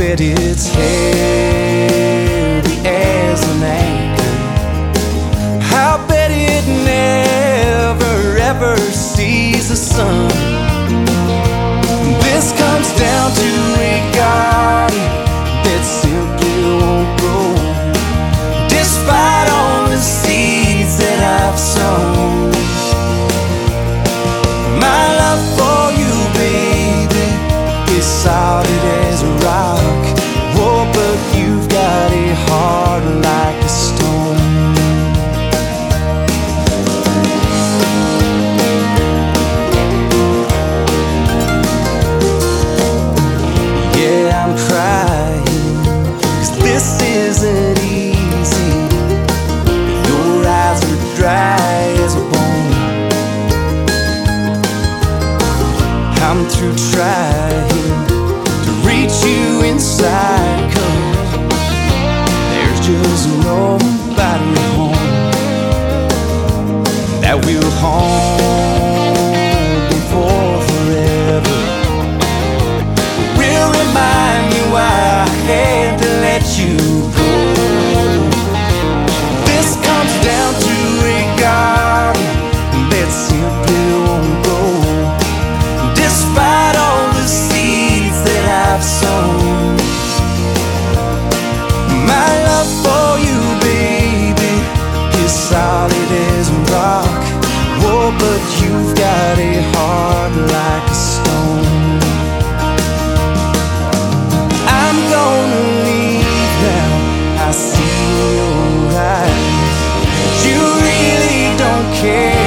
bet it's heavy as an anchor. I'll bet it never ever sees the sun. This comes down to a garden that simply won't grow, despite all the seeds that I've sown. My love for you, baby, is solid as a rock. Oh, but you've got a heart like a stone. Yeah, I'm crying, 'cause this isn't easy. Your eyes are dry as a bone. I'm through trying to reach you inside, 'cause there's just nobody home that will hold me for forever. Will remind me why I had to let you go. This comes down to a garden that simply won't grow, despite all the seeds that I've sown. My love for you, baby, is solid as a rock. Oh, but you've got a heart like a stone. I'm gonna leave now, I see your eyes. You really don't care